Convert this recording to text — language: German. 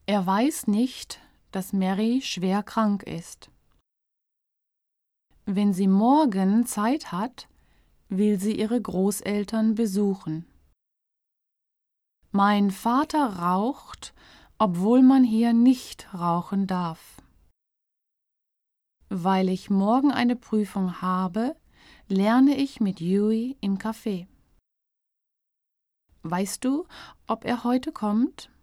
Er weiß nicht, dass Mary schwer krank ist. Wenn sie morgen Zeit hat, will sie ihre Großeltern besuchen. Mein Vater raucht, obwohl man hier nicht rauchen darf. Weil ich morgen eine Prüfung habe, lerne ich mit Huey im Café. Weißt du, ob er heute kommt?